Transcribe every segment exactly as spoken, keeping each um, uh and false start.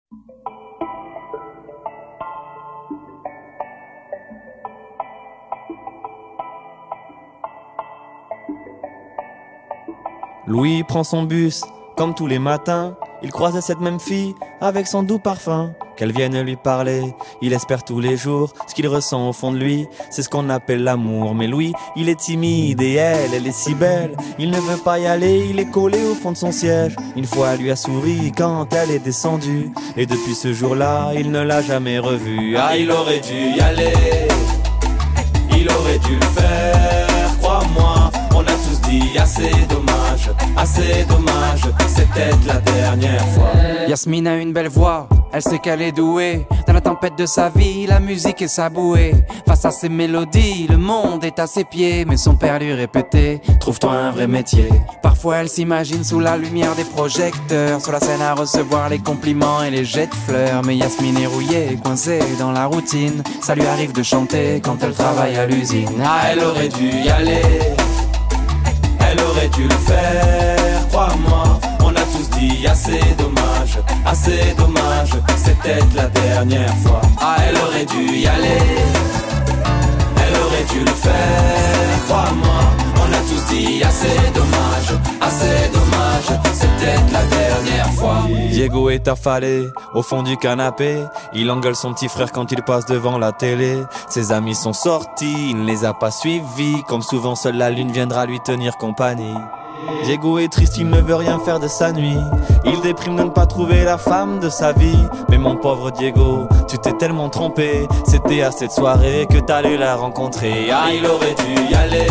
Louis prend son bus, comme tous les matins. Il croise cette même fille avec son doux parfum. Qu'elle vienne lui parler, il espère tous les jours. Ce qu'il ressent au fond de lui, c'est ce qu'on appelle l'amour. Mais Louis, il est timide et elle, elle est si belle. Il ne veut pas y aller, il est collé au fond de son siège. Une fois elle lui a souri quand elle est descendue. Et depuis ce jour-là, il ne l'a jamais revue. Ah, il aurait dû y aller, il aurait dû le faire, crois-moi. On a tous dit assez dommage, assez dommage, c'est peut-être la dernière fois. Yasmine a une belle voix, elle sait qu'elle est douée. Dans la tempête de sa vie, la musique est sa bouée. Face à ses mélodies, le monde est à ses pieds. Mais son père lui répétait, trouve-toi un vrai métier. Parfois elle s'imagine sous la lumière des projecteurs, sur la scène à recevoir les compliments et les jets de fleurs. Mais Yasmine est rouillée, coincée dans la routine. Ça lui arrive de chanter quand elle travaille à l'usine. Ah, elle aurait dû y aller, elle aurait dû le faire, crois-moi. On a tous dit assez dommage, assez dommage, c'est peut-être la dernière fois. Ah, elle aurait dû y aller, elle aurait dû le faire, crois-moi. On a tous dit assez dommage, assez dommage, c'est peut-être la dernière fois. Diego est affalé au fond du canapé. Il engueule son petit frère quand il passe devant la télé. Ses amis sont sortis, il ne les a pas suivis. Comme souvent seule la lune viendra lui tenir compagnie. Diego est triste, il ne veut rien faire de sa nuit. Il déprime de ne pas trouver la femme de sa vie. Mais mon pauvre Diego, tu t'es tellement trompé. C'était à cette soirée que t'allais la rencontrer. Ah, il aurait dû y aller,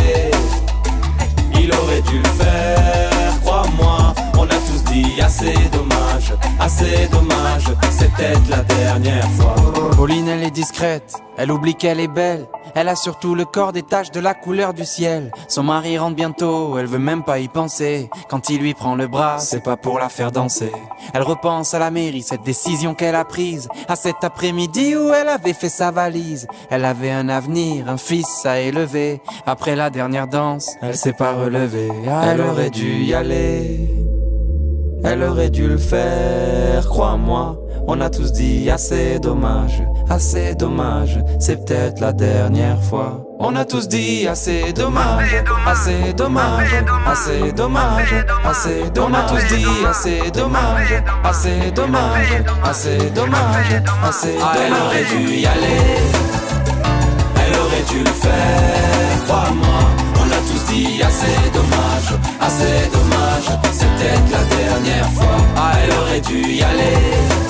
il aurait dû le faire, crois-moi. On a tous dit assez dommage, assez dommage, c'est peut-être la dernière fois. Pauline elle est discrète, elle oublie qu'elle est belle. Elle a surtout le corps des taches de la couleur du ciel. Son mari rentre bientôt, elle veut même pas y penser. Quand il lui prend le bras, c'est pas pour la faire danser. Elle repense à la mairie, cette décision qu'elle a prise. À cet après-midi où elle avait fait sa valise. Elle avait un avenir, un fils à élever. Après la dernière danse, elle s'est pas relevée. Ah, elle aurait dû y aller, elle aurait dû le faire, crois-moi. On a tous dit assez dommage, assez dommage, c'est peut-être la dernière fois. On a tous dit assez dommage, assez dommage, assez dommage, assez dommage. On a tous dit assez dommage, assez dommage, assez dommage, assez dommage. Ah, elle aurait dû y aller, elle aurait dû le faire, crois-moi. On a tous dit assez dommage, assez dommage, c'est peut-être la dernière fois. Ah, elle aurait dû y aller,